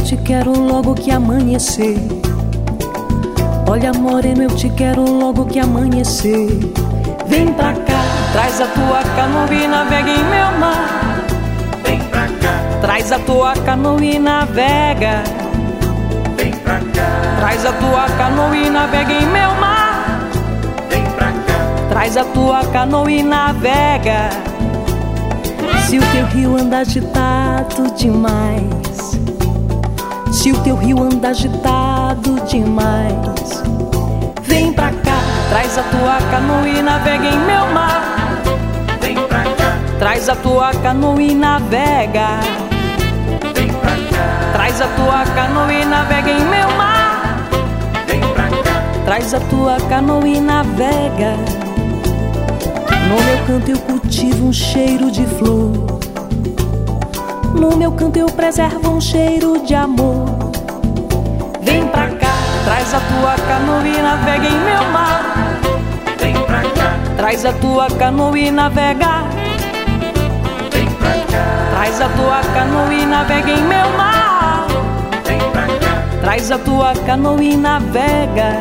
te quero logo que amanhecer. Olha, moreno, eu te quero logo que amanhecer. Vem pra cá, traz a tua canoa e navega em meu mar. Vem pra cá, traz a tua canoa e navega. Vem pra cá, traz a tua canoa e navega em meu mar. Vem pra cá, traz a tua canoa e navega. Se o teu rio anda agitado demais, se o teu rio anda agitado demais, vem pra cá, traz a tua canoa e navega em meu mar. Vem pra cá, traz a tua canoa e navega. Vem pra cá, traz a tua canoa e navega em meu mar. Vem pra cá, traz a tua canoa e navega. No meu canto eu cultivo um cheiro de flor, no meu canto eu preservo um cheiro de amor. Vem pra cá, traz a tua canoa e navega em meu mar. Vem pra cá, traz a tua canoa e navega. Vem pra cá, traz a tua canoa e navega em meu mar. Vem pra cá, traz a tua canoa e navega.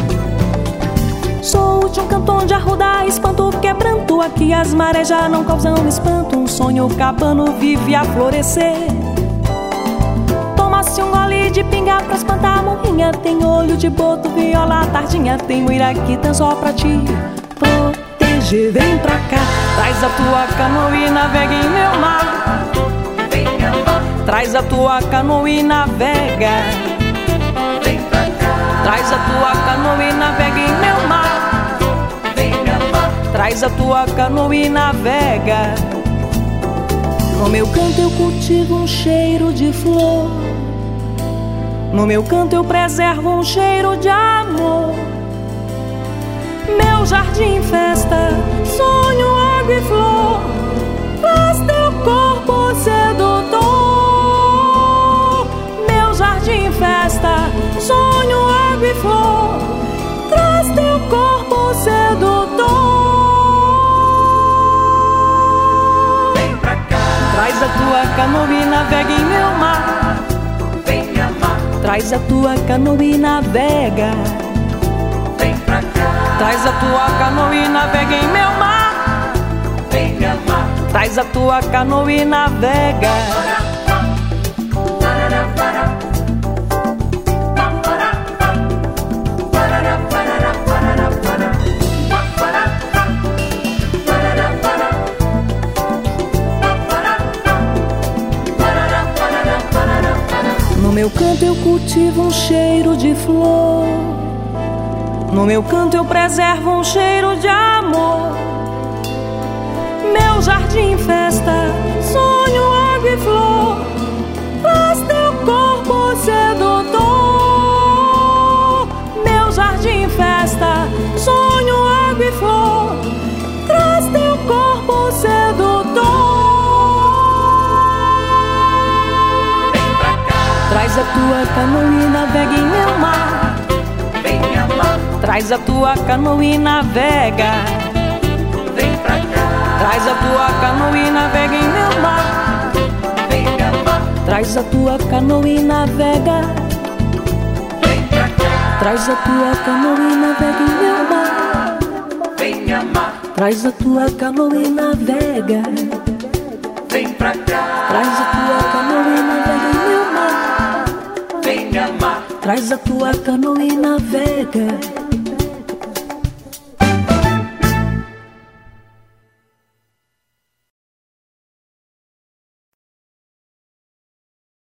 Sou de um canto onde arruda espanto quebranto, aqui as marés já não causam espanto. Um sonho cabano vive a florescer. Toma-se um gole de pinga pra espantar a morrinha. Tem olho de boto, viola, tardinha. Tem muiraquitã só pra te proteger. Vem pra cá, traz a tua canoa e navega em meu mar. Venha lá, traz a tua canoa e navega. Vem pra cá, traz a tua canoa e navega em meu mar. Venha lá, traz a tua canoa e navega. No meu canto eu cultivo um cheiro de flor, no meu canto eu preservo um cheiro de amor. Meu jardim festa, sonho, água e flor, traz teu corpo sedutor. Meu jardim festa, sonho, água e flor, traz teu corpo sedutor. Traz a tua canoa e navega em meu mar. Venha lá, Traz a tua canoa e navega. Vem pra cá, Traz a tua canoa e navega em meu mar. Venha lá, Traz a tua canoa e navega. No meu canto eu cultivo um cheiro de flor, no meu canto eu preservo um cheiro de amor. Meu jardim festa, sonho, água e flor, traz teu corpo sedutor. Meu jardim festa, sonho, água e flor, traz teu corpo sedutor. Traz a tua canoa e navega em meu mar. Venha lá, Traz a tua canoa e navega. Vem pra cá, Traz a tua canoa e navega em meu mar. Venha lá, Traz a tua canoa e navega. Vem pra cá, Traz a tua canoa e navega em meu mar. Venha lá, Traz a tua canoa e navega. Vem pra cá, Traz a tua canoa e navega em meu mar. Venha lá, Traz a tua canoa e navega.